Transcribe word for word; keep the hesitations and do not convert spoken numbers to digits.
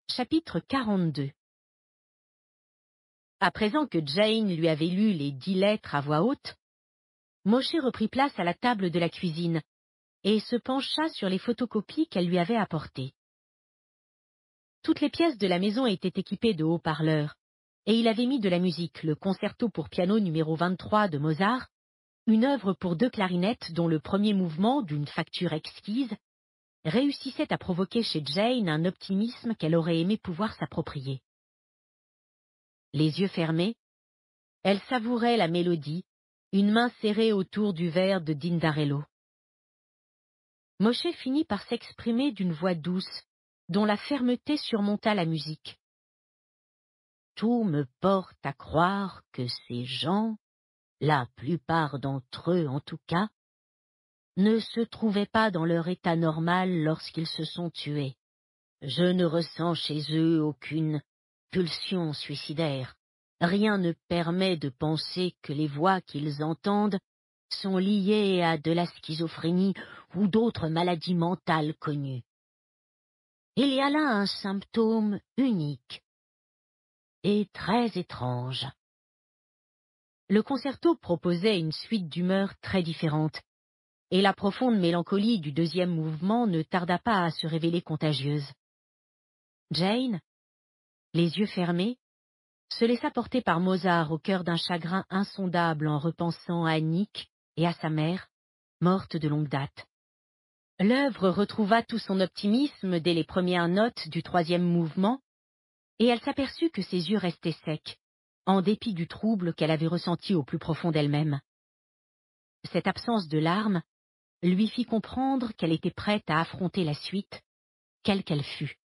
Chapitre quarante-deux. À présent que Jane lui avait lu les dix lettres à voix haute, Moshe reprit place à la table de la cuisine et se pencha sur les photocopies qu'elle lui avait apportées. Toutes les pièces de la maison étaient équipées de haut-parleurs, et il avait mis de la musique, le concerto pour piano numéro vingt-trois de Mozart, une œuvre pour deux clarinettes dont le premier mouvement, d'une facture exquise, réussissait à provoquer chez Jane un optimisme qu'elle aurait aimé pouvoir s'approprier. Les yeux fermés, elle savourait la mélodie, une main serrée autour du verre de Dindarello. Moshe finit par s'exprimer d'une voix douce, dont la fermeté surmonta la musique. Tout me porte à croire que ces gens, la plupart d'entre eux en tout cas, ne se trouvaient pas dans leur état normal lorsqu'ils se sont tués. Je ne ressens chez eux aucune pulsion suicidaire. Rien ne permet de penser que les voix qu'ils entendent sont liées à de la schizophrénie ou d'autres maladies mentales connues. Il y a là un symptôme unique et très étrange. Le concerto proposait une suite d'humeurs très différentes, et la profonde mélancolie du deuxième mouvement ne tarda pas à se révéler contagieuse. Jane, les yeux fermés, se laissa porter par Mozart au cœur d'un chagrin insondable en repensant à Nick et à sa mère, morte de longue date. L'œuvre retrouva tout son optimisme dès les premières notes du troisième mouvement, et elle s'aperçut que ses yeux restaient secs, en dépit du trouble qu'elle avait ressenti au plus profond d'elle-même. Cette absence de larmes lui fit comprendre qu'elle était prête à affronter la suite, quelle qu'elle fût.